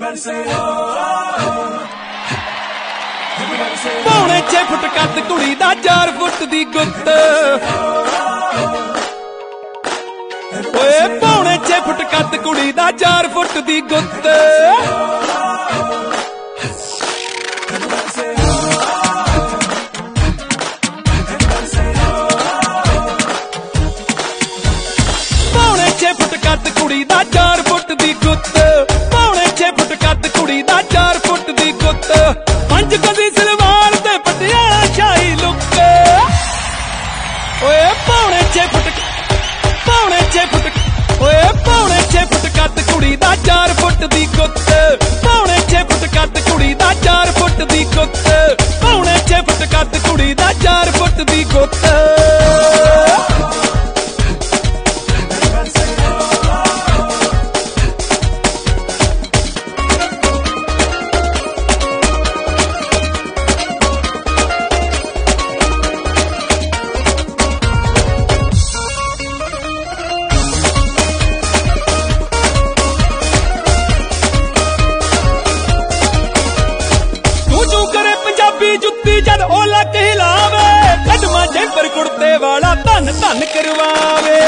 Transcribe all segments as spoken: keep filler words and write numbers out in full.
पौने छे फुट कद कुड़ी दा चार फुट दी गुत्त ओए पौने छे फुट कद कुड़ी दा चार फुट दी गुत्त पौने छे फुट कद कुड़ी दा चार फुट दी गुत्त पौने छे फुट कद कुड़ी दा चार फुट दी गुत्त पंज कदी सलवार ते पटियाला शाही लुक ओए पौने छे फुट पौने छे फुट ओए पौने छे फुट कद कुड़ी दा चार फुट दी गुत्त पौने छे फुट कद कुड़ी दा चार फुट दी गुत्त पौने छे फुट कद कुड़ी दा चार फुट दी गुत्त जद ओला कहलावे कदमा जैपर कुड़ते वाला धन धन करवावे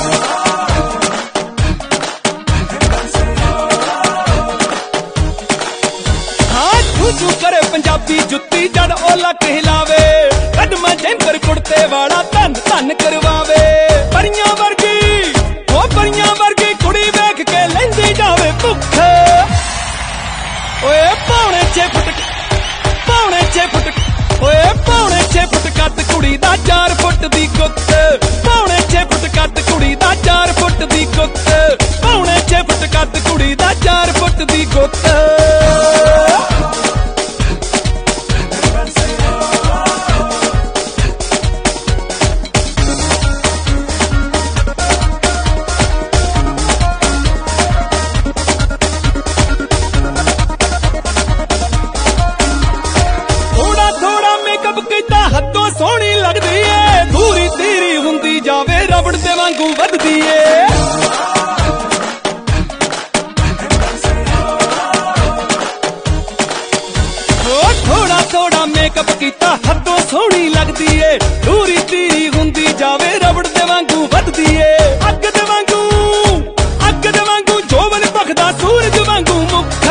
हाँ छू करे पंजाबी जुत्ती जद ओला कहलावे कदमा जैपर कुड़ते वाला धन धन करवावे परियां वर्गी ओ परियां वर्गी कुड़ी वेख के लैंदी जावे भुख ओए पौने छे फुट पौने छे फुट ओए पौने छे फुट कद कुड़ी दा चार फुट दी गुत्त पौने छे फुट कद कुड़ी दा चार फुट दी गुत्त पौने छे फुट कद कुड़ी दा चार फुट दी गुत्त हदों सोहनी लगदी है दूरी तीरी हुंदी जावे रबड़ दे वांगू वधदी है थोड़ा थोड़ा मेकअप कीता हदों सोहनी लगदी है दूरी तीरी हुंदी जावे रबड़ दे वांगू वधदी है अग दे वांगू अग दे वांगू जोवन भखदा सूरज वांगू मुख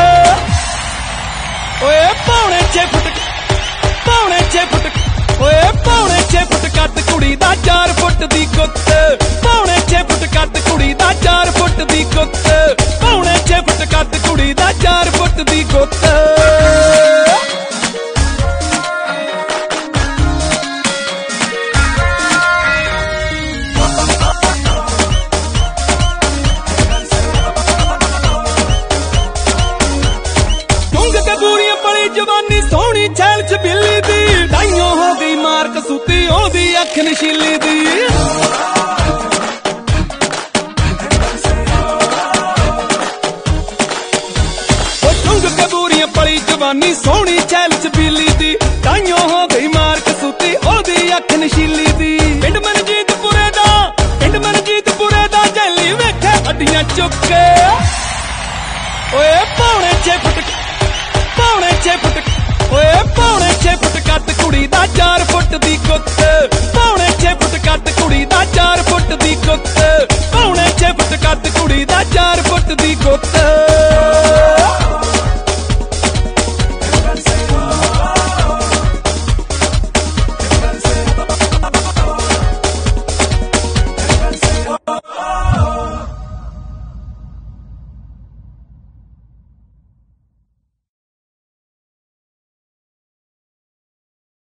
ओए पौने छे फुट पौने छे फुट ओए पौने छे फुट कद कुड़ी दा चार फुट दी गुत्त पौने छे फुट कद कुड़ी दा चार फुट दी गुत्त पौने छे फुट कद कुड़ी दा चार फुट दी गुत्त ढुंग के बूरियां पड़ी जवानी सोहनी छैल च बिल्ली दी दाइयों हो गई मार कसूती ओदी अख नशीली दी ढुंग के बूरियां पड़ी जवानी सोहनी छैल च बिल्ली दी दाइयों हो गई मार कसूती ओदी अख नशीली दी पिंड मनजीतपुरे दा पिंड मनजीतपुरे दा जैली वेखे हड्डियां चुक ओए पौने छे फुट पौने छे फुट ओए पौने छे फुट कद कुड़ी दा चार फुट दी गुत्त पौने छे फुट कद कुड़ी दा चार फुट दी गुत्त पौने छे फुट कद